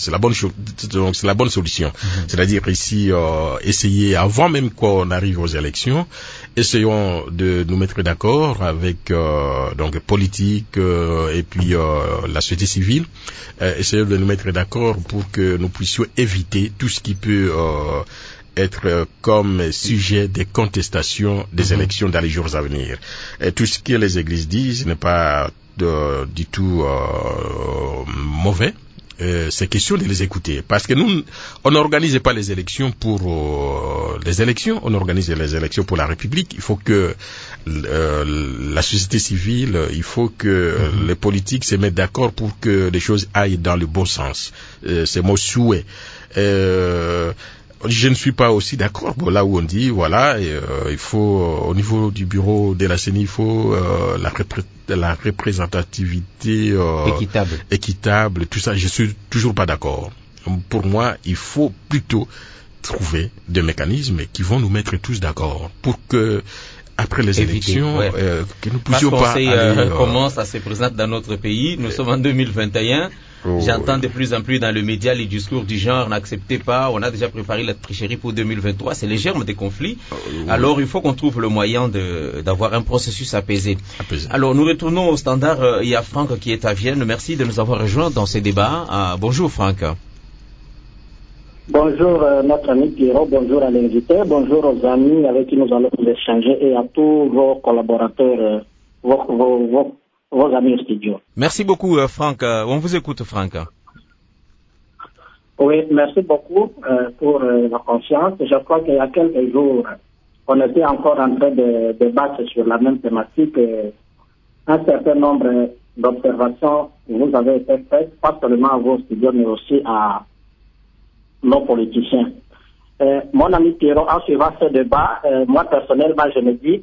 solution. C'est-à-dire ici essayer avant même qu'on arrive aux élections, essayons de nous mettre d'accord avec donc politique et puis la société civile, essayons de nous mettre d'accord pour que nous puissions éviter tout ce qui peut être comme sujet des contestations des élections dans les jours à venir. Et tout ce que les églises disent n'est pas du tout mauvais. C'est question de les écouter parce que nous, on n'organise pas les élections pour les élections, on organise les élections pour la République. Il faut que la société civile, il faut que les politiques se mettent d'accord pour que les choses aillent dans le bon sens. C'est mon souhait. Je ne suis pas aussi d'accord là où on dit voilà il faut au niveau du bureau de la CENI il faut la représentativité équitable, tout ça. Je suis toujours pas d'accord. Pour moi, il faut plutôt trouver des mécanismes qui vont nous mettre tous d'accord pour que après les élections, que nous puissions pas aller, comment ça se présente dans notre pays. Nous sommes en 2021. J'entends de plus en plus dans le média les discours du genre n'acceptez pas, on a déjà préparé la tricherie pour 2023. C'est les germes des conflits. Alors il faut qu'on trouve le moyen d'avoir un processus apaisé. Alors nous retournons au standard. Il y a Franck qui est à Vienne. Merci de nous avoir rejoints dans ces débats. Bonjour Franck. Bonjour notre ami Pierrot, bonjour à l'invité, bonjour aux amis avec qui nous allons échanger et à tous vos collaborateurs, vos amis au studio. Merci beaucoup Franck. On vous écoute Franck. Oui, merci beaucoup pour la confiance. Je crois qu'il y a quelques jours, on était encore en train de débattre sur la même thématique. Un certain nombre d'observations vous avez été faites, pas seulement à vos studios, mais aussi à nos politiciens. Mon ami Pierrot, en suivant ce débat, moi personnellement, je me dis,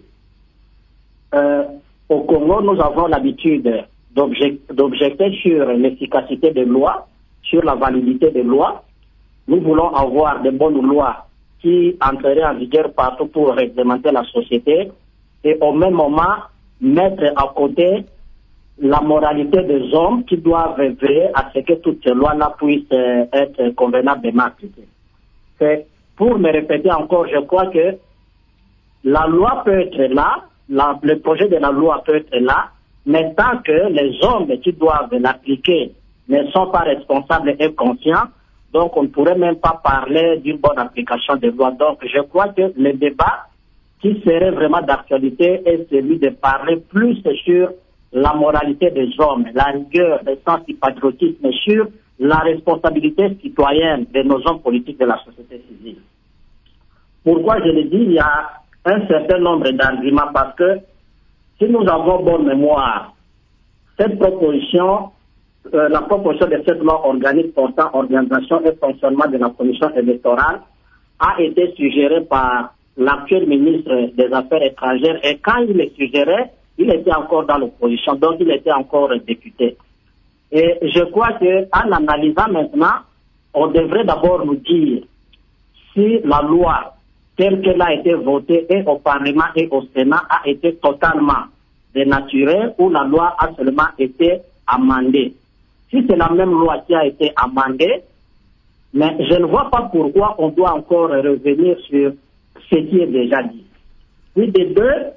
au Congo, nous avons l'habitude d'objecter sur l'efficacité des lois, sur la validité des lois. Nous voulons avoir de bonnes lois qui entreraient en vigueur partout pour réglementer la société et au même moment mettre à côté la moralité des hommes qui doivent veiller à ce que toutes ces lois-là puissent être convenablement appliquées. C'est pour me répéter encore, je crois que la loi peut être là, le projet de la loi peut être là, mais tant que les hommes qui doivent l'appliquer ne sont pas responsables et conscients, donc on ne pourrait même pas parler d'une bonne application des lois. Donc je crois que le débat qui serait vraiment d'actualité est celui de parler plus sur la moralité des hommes, la rigueur, le sens du patriotisme, sur la responsabilité citoyenne de nos hommes politiques de la société civile. Pourquoi je le dis, il y a un certain nombre d'arguments parce que si nous avons bonne mémoire, cette proposition, la proposition de cette loi organique portant organisation et fonctionnement de la commission électorale a été suggérée par l'actuel ministre des Affaires étrangères et quand il est suggéré, il était encore dans l'opposition, donc il était encore député. Et je crois qu'en analysant maintenant, on devrait d'abord nous dire si la loi telle qu'elle a été votée et au Parlement et au Sénat a été totalement dénaturée ou la loi a seulement été amendée. Si c'est la même loi qui a été amendée, mais je ne vois pas pourquoi on doit encore revenir sur ce qui est déjà dit. Puis des deux,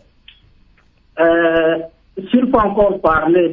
s'il faut encore parler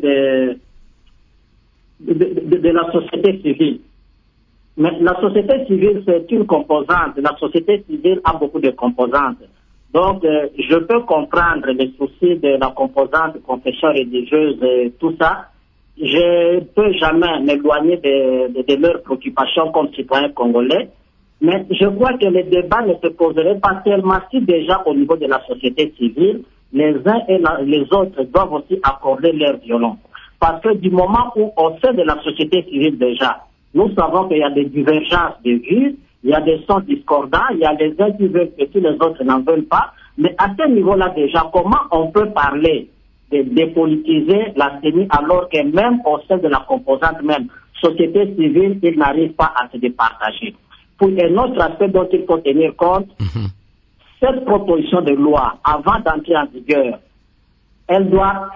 de la société civile, mais la société civile c'est une composante, la société civile a beaucoup de composantes. Donc je peux comprendre les soucis de la composante confession religieuse et tout ça. Je ne peux jamais m'éloigner de leurs préoccupations comme citoyen congolais, Mais je crois que les débats ne se poseraient pas tellement si déjà au niveau de la société civile, les uns et les autres doivent aussi accorder leur violence. Parce que du moment où au sein de la société civile déjà, nous savons qu'il y a des divergences de vues, il y a des sons discordants, il y a les uns qui veulent et puis les autres n'en veulent pas. Mais à ce niveau-là déjà, comment on peut parler de dépolitiser la CENI alors que même au sein de la composante même, société civile, ils n'arrivent pas à se départager. Pour un autre aspect dont il faut tenir compte, cette proposition de loi, avant d'entrer en vigueur, elle doit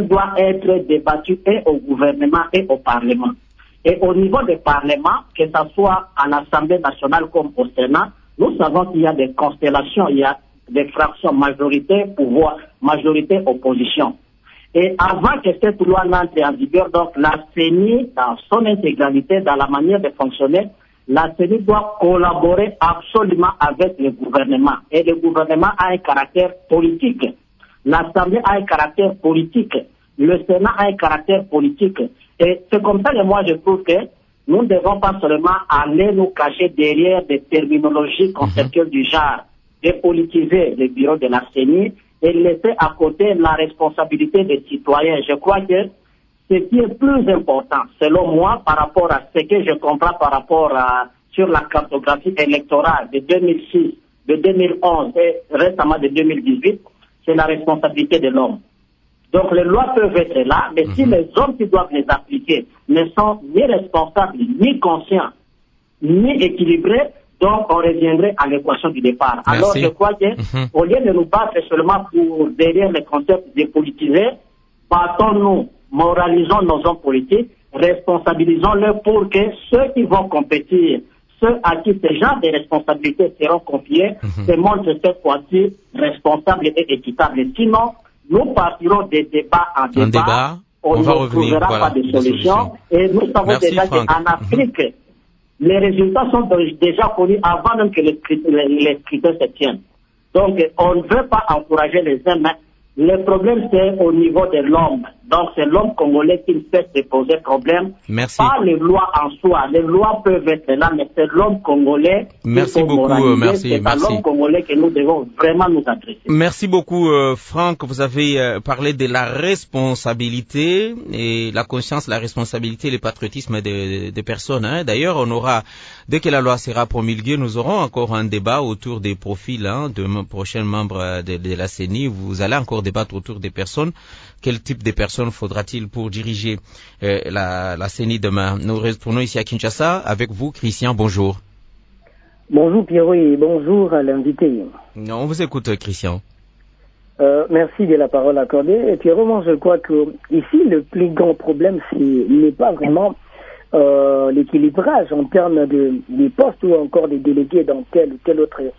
être débattue et au gouvernement et au Parlement. Et au niveau du Parlement, que ce soit à l'Assemblée nationale comme au Sénat, nous savons qu'il y a des constellations, il y a des fractions majorité, pouvoir, majorité, opposition. Et avant que cette loi n'entre en vigueur, donc la CENI, dans son intégralité, dans la manière de fonctionner, la CENI doit collaborer absolument avec le gouvernement. Et le gouvernement a un caractère politique. L'Assemblée a un caractère politique. Le Sénat a un caractère politique. Et c'est comme ça que moi je trouve que nous ne devons pas seulement aller nous cacher derrière des terminologies conceptuelles du genre, dépolitiser le bureau de la CENI et laisser à côté la responsabilité des citoyens. Je crois que ce qui est plus important, selon moi, par rapport à ce que je comprends par rapport à sur la cartographie électorale de 2006, de 2011 et récemment de 2018, c'est la responsabilité de l'homme. Donc les lois peuvent être là, mais si les hommes qui doivent les appliquer ne sont ni responsables, ni conscients, ni équilibrés, donc on reviendrait à l'équation du départ. Merci. Alors je crois que au lieu de nous battre seulement pour derrière les concepts dépolitisés, battons-nous, moralisons nos hommes politiques, responsabilisons-les pour que ceux qui vont compétir, ceux à qui ce genre de responsabilités seront confiées, se montrent cette fois-ci responsables et équitables. Sinon, nous partirons des débats en débat, on va ne revenir, trouvera pas de solution. Et nous savons Merci, déjà Franck. qu'en Afrique, les résultats sont déjà connus avant même que les critères se tiennent. Donc, on ne veut pas encourager les uns, mais le problème, c'est au niveau de l'homme. Donc, c'est l'homme congolais qui fait se poser problème. Merci. Pas les lois en soi. Les lois peuvent être là, mais c'est l'homme congolais. Merci beaucoup. Merci. C'est à l'homme congolais que nous devons vraiment nous adresser. Merci beaucoup, Franck. Vous avez parlé de la responsabilité et la conscience, la responsabilité, le patriotisme des personnes. Hein. D'ailleurs, on aura, dès que la loi sera promulguée, nous aurons encore un débat autour des profils de prochains membres de la CENI. Vous allez encore débattre autour des personnes. Quel type de personnes faudra-t-il pour diriger la CENI demain? Nous retournons ici à Kinshasa avec vous, Christian. Bonjour. Bonjour Pierrot et bonjour à l'invité. On vous écoute, Christian. Merci de la parole accordée. Et Pierrot, moi je crois que ici le plus grand problème n'est pas vraiment l'équilibrage en termes des postes ou encore des délégués dans telle ou telle autre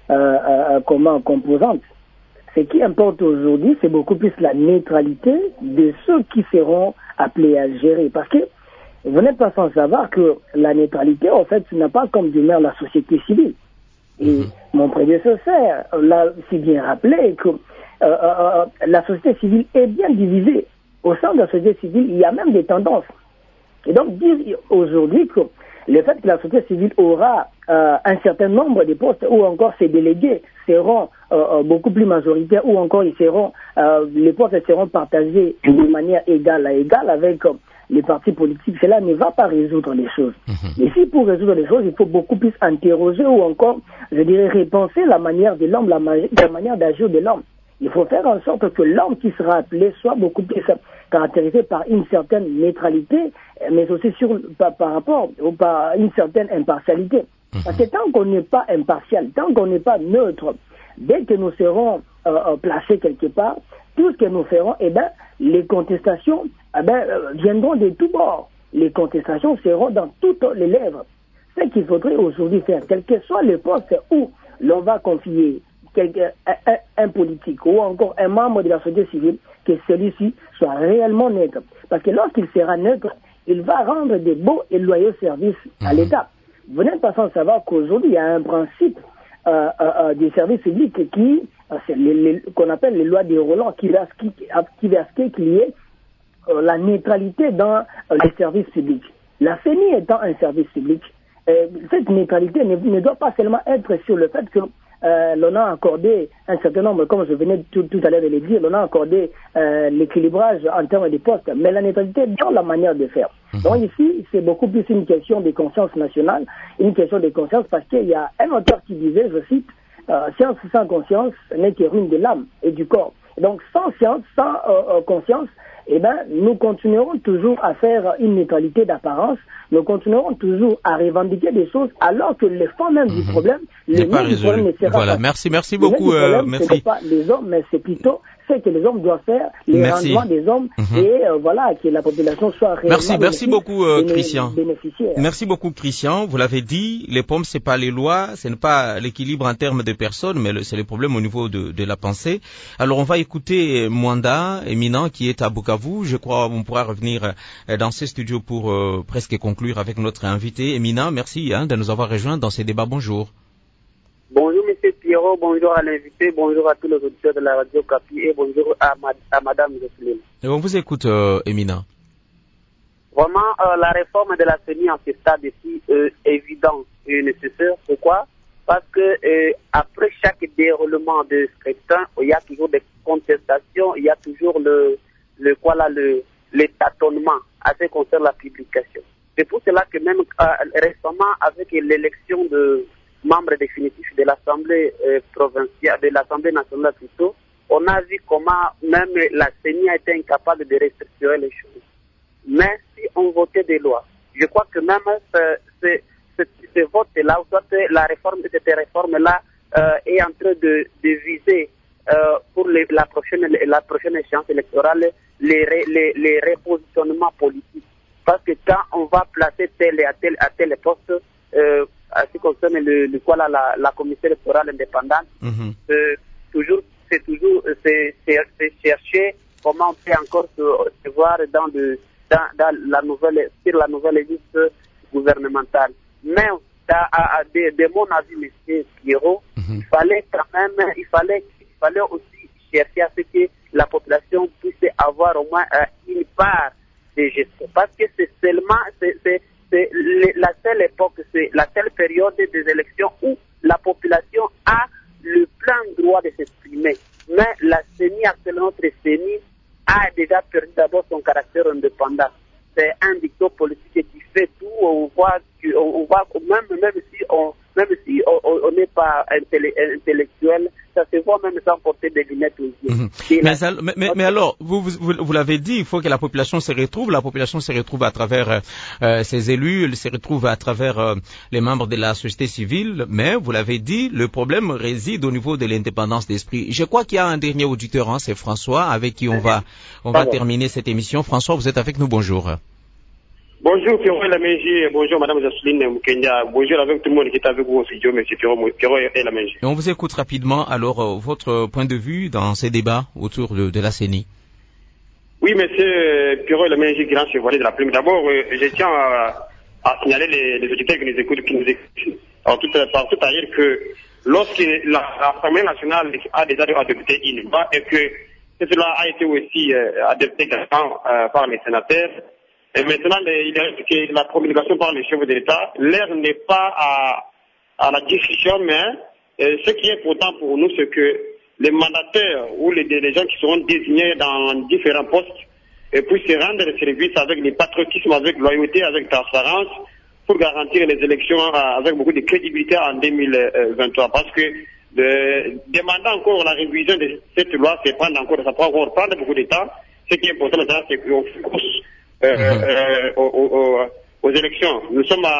composante. Ce qui importe aujourd'hui, c'est beaucoup plus la neutralité de ceux qui seront appelés à gérer. Parce que vous n'êtes pas sans savoir que la neutralité, en fait, ce n'est pas comme demeure la société civile. Et mon prédécesseur l'a si bien rappelé que la société civile est bien divisée. Au sein de la société civile, il y a même des tendances. Et donc, dire aujourd'hui que le fait que la société civile aura un certain nombre de postes ou encore ses délégués seront beaucoup plus majoritaires ou encore les postes seront partagés de manière égale à égale avec les partis politiques, cela ne va pas résoudre les choses. Et si pour résoudre les choses, il faut beaucoup plus interroger ou encore, je dirais, repenser la manière de l'homme, la manière d'agir de l'homme. Il faut faire en sorte que l'homme qui sera appelé soit beaucoup plus caractérisé par une certaine neutralité, mais aussi par rapport par une certaine impartialité. Parce que tant qu'on n'est pas impartial, tant qu'on n'est pas neutre, dès que nous serons placés quelque part, tout ce que nous ferons, les contestations viendront de tous bords. Les contestations seront dans toutes les lèvres. Ce qu'il faudrait aujourd'hui faire, quel que soit le poste où l'on va confier un politique ou encore un membre de la société civile, que celui-ci soit réellement neutre. Parce que lorsqu'il sera neutre, il va rendre de beaux et loyaux services à l'État. Vous n'êtes pas sans savoir qu'aujourd'hui, il y a un principe du service public qu'on appelle les lois de Roland qui va qu'il y ait la neutralité dans les services publics. La CENI étant un service public, cette neutralité ne doit pas seulement être sur le fait que l'on a accordé un certain nombre, comme je venais tout à l'heure de le dire, l'on a accordé l'équilibrage en termes de postes, mais la neutralité dans la manière de faire. Donc ici, c'est beaucoup plus une question de conscience nationale, une question de conscience, parce qu'il y a un auteur qui disait, je cite, science sans conscience n'est que ruine de l'âme et du corps. Donc sans science, sans conscience, eh ben, nous continuerons toujours à faire une neutralité d'apparence, nous continuerons toujours à revendiquer des choses alors que le fond même du problème, le nœud du problème ne sera pas. Merci beaucoup. Ce n'est pas les hommes, mais c'est plutôt ce que les hommes doivent faire, les rendements des hommes, et voilà, que la population soit réellement Merci beaucoup, Christian. Bénéficiaire. Merci beaucoup, Christian. Vous l'avez dit, les pommes, c'est pas les lois, ce n'est pas l'équilibre en termes de personnes, mais c'est le problème au niveau de la pensée. Alors, on va écouter Mwanda, éminent, qui est à Bukavu. Je crois qu'on pourra revenir dans ces studios pour presque conclure avec notre invité. Éminent, merci de nous avoir rejoints dans ces débats. Bonjour. Bonjour M. Pierrot, bonjour à l'invité, bonjour à tous les auditeurs de la radio Capi et bonjour à Madame Jocelyne. Et on vous écoute, éminent. Vraiment, la réforme de la CENI en ce stade ici est évidente et nécessaire. Pourquoi? Parce que après chaque déroulement de scrutin, il y a toujours des contestations, il y a toujours les tâtonnements à ce qui concerne la publication. C'est pour cela que même récemment, avec l'élection de membres définitifs de l'Assemblée provinciale, de l'Assemblée nationale plutôt, on a vu comment même la CENI a été incapable de restructurer les choses. Mais si on votait des lois, je crois que même ce vote-là, ou soit cette réforme-là est en train de viser pour la prochaine échéance électorale les repositionnements politiques. Parce que quand on va placer tel et à tel poste, à ce qui concerne la commission électorale indépendante, c'est chercher comment on peut encore se voir sur la nouvelle liste gouvernementale. Mais de mon avis, M. Pierrot, il fallait aussi chercher à ce que la population puisse avoir au moins une part de gestion. Parce que c'est seulement la seule époque, c'est la seule période des élections où la population a le plein droit de s'exprimer. Mais la CENI, actuellement notre CENI, a déjà perdu d'abord son caractère indépendant. C'est un dictat politique qui fait tout. On voit même si on n'est pas intellectuel, ça se voit même sans porter des lunettes aux yeux. Mais alors, vous l'avez dit, il faut que la population se retrouve. La population se retrouve à travers ses élus, elle se retrouve à travers les membres de la société civile. Mais vous l'avez dit, le problème réside au niveau de l'indépendance d'esprit. Je crois qu'il y a un dernier auditeur, c'est François, avec qui on va terminer cette émission. François, vous êtes avec nous. Bonjour. Bonjour Pierrot et la Mégie, bonjour Madame Jocelyne Mukenya, bonjour avec tout le monde qui est avec vous au studio, Monsieur Pierrot et la Mégie. Et on vous écoute rapidement, alors votre point de vue dans ces débats autour de la CENI. Oui, Monsieur Pierrot et la Mégie, grand chevalier de la plume. D'abord, je tiens à signaler les auditeurs qui nous écoutent. Alors, partout à dire que lorsque l'Assemblée nationale a déjà adopté une loi et que cela a été aussi adopté par les sénateurs, et maintenant, il reste que la promulgation par les chefs de l'État, l'heure n'est pas à la discussion, mais ce qui est important pour nous, c'est que les mandataires ou les gens qui seront désignés dans différents postes puissent se rendre service avec le patriotisme, avec loyauté, avec transparence, pour garantir les élections avec beaucoup de crédibilité en 2023. Parce que demander encore la révision de cette loi, ça prend encore prendre beaucoup de temps. Ce qui est important maintenant, c'est qu'on pousse aux élections. Nous sommes à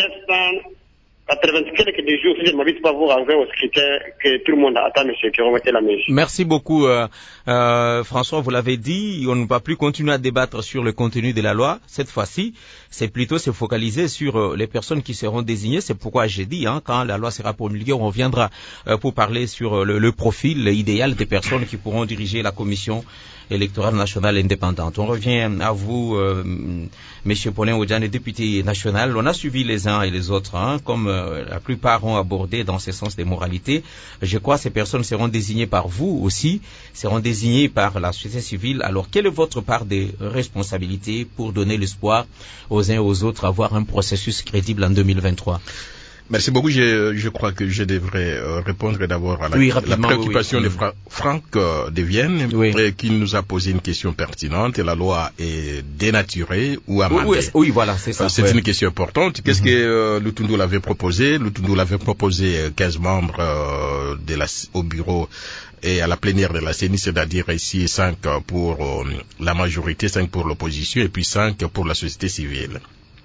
980 quelques jours, si je ne m'avise pas, vous arriver au scrutin que tout le monde attend, monsieur, qui remettait la mèche. Merci beaucoup, François, vous l'avez dit, on ne va plus continuer à débattre sur le contenu de la loi. Cette fois-ci, c'est plutôt se focaliser sur les personnes qui seront désignées. C'est pourquoi j'ai dit, quand la loi sera promulguée, on reviendra pour parler sur le profil idéal des personnes qui pourront diriger la commission électorale nationale indépendante. On revient à vous, Monsieur Paulin Odiane, député national. On a suivi les uns et les autres, comme la plupart ont abordé dans ce sens des moralités. Je crois que ces personnes seront désignées par vous aussi, seront désignées par la société civile. Alors, quelle est votre part de responsabilité pour donner l'espoir aux uns et aux autres d'avoir un processus crédible en 2023? Merci beaucoup. Je crois que je devrais répondre d'abord à la préoccupation de Franck de Vienne, qui nous a posé une question pertinente. La loi est dénaturée ou amendée? Oui, voilà, c'est ça. C'est une question importante. Qu'est-ce que Lutundu l'avait proposé? Lutundu l'avait proposé 15 membres au bureau et à la plénière de la CENI, c'est-à-dire ici 5 pour la majorité, 5 pour l'opposition et puis 5 pour la société civile.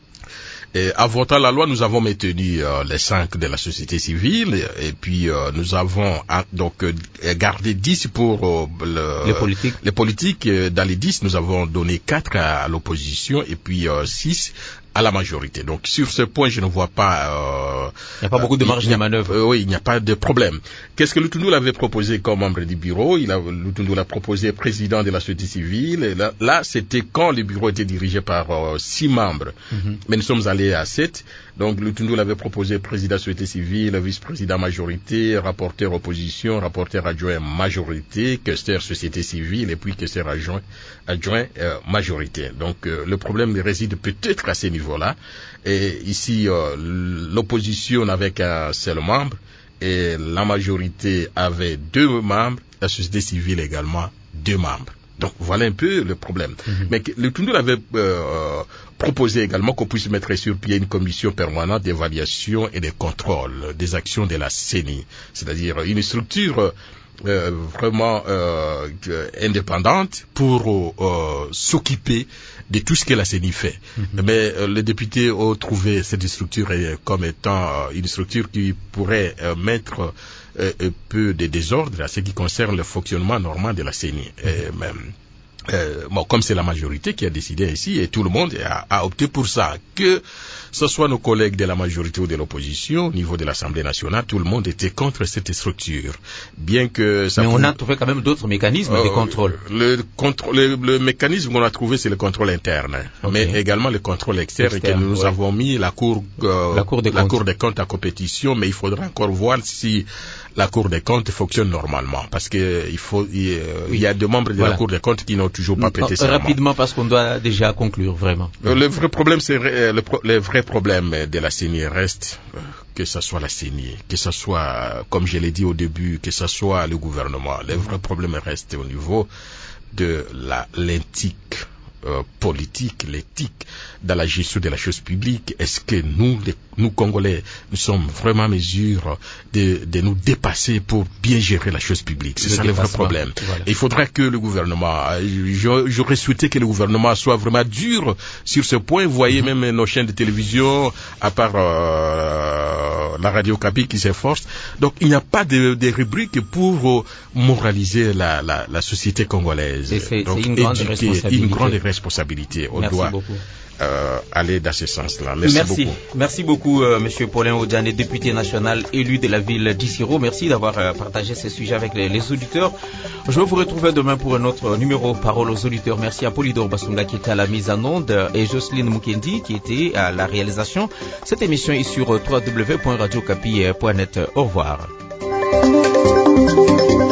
Et en votant la loi, nous avons maintenu les 5 de la société civile et puis nous avons donc gardé 10 pour les politiques. Dans les 10, nous avons donné 4 à l'opposition et puis 6 à la majorité. Donc sur ce point, je ne vois pas... il n'y a pas beaucoup de marge de manœuvre. Oui, il n'y a pas de problème. Qu'est-ce que Lutundu l'avait proposé comme membre du bureau? Lutundu l'a proposé président de la société civile. Et là, c'était quand le bureau était dirigé par 6 membres. Mais nous sommes allés à 7. Donc Lutundu l'avait proposé président société civile, vice-président majorité, rapporteur opposition, rapporteur adjoint majorité, questeur société civile et puis questeur adjoint majorité. Donc le problème réside peut-être à ces niveaux-là. Et ici, l'opposition n'avait qu'un seul membre et la majorité avait 2 membres, la société civile également 2 membres. Donc voilà un peu le problème. Mais Lutundu avait proposé également qu'on puisse mettre sur pied une commission permanente d'évaluation et de contrôle des actions de la CENI, c'est-à-dire une structure vraiment indépendante pour s'occuper de tout ce que la CENI fait. Mais les députés ont trouvé cette structure comme étant une structure qui pourrait mettre un peu de désordre à ce qui concerne le fonctionnement normal de la CENI. Comme c'est la majorité qui a décidé ainsi, et tout le monde a opté pour ça, que ce soit nos collègues de la majorité ou de l'opposition, au niveau de l'Assemblée nationale, tout le monde était contre cette structure. Bien que ça on a trouvé quand même d'autres mécanismes de contrôle. Le mécanisme qu'on a trouvé, c'est le contrôle interne, mais également le contrôle externe que nous avons mis la Cour des comptes à compétition, mais il faudra encore voir si la Cour des comptes fonctionne normalement, parce que il y a des membres de la Cour des comptes qui n'ont toujours pas prêté serment. Rapidement, parce qu'on doit déjà conclure, vraiment. Le vrai problème, c'est le vrai problème de la CENI reste que ce soit la CENI, que ce soit, comme je l'ai dit au début, que ce soit le gouvernement. Le vrai problème reste au niveau de l'éthique politique, l'éthique dans la gestion de la chose publique. Est-ce que nous Congolais, nous sommes vraiment en mesure de nous dépasser pour bien gérer la chose publique? C'est ça le vrai problème. Voilà. Il faudra que le gouvernement, j'aurais souhaité que le gouvernement soit vraiment dur sur ce point. Vous voyez même nos chaînes de télévision, à part la radio Kapi qui s'efforce. Donc il n'y a pas de rubrique pour moraliser la société congolaise. C'est une grande responsabilité. On doit aller dans ce sens-là. Merci beaucoup, Monsieur Paulin Odiane, député national élu de la ville d'Issiro. Merci d'avoir partagé ces sujets avec les auditeurs. Je vais vous retrouver demain pour un autre numéro Parole aux auditeurs. Merci à Polydor Bassunga qui était à la mise en onde et Jocelyne Mukendi qui était à la réalisation. Cette émission est sur www.radiocapi.net. Au revoir.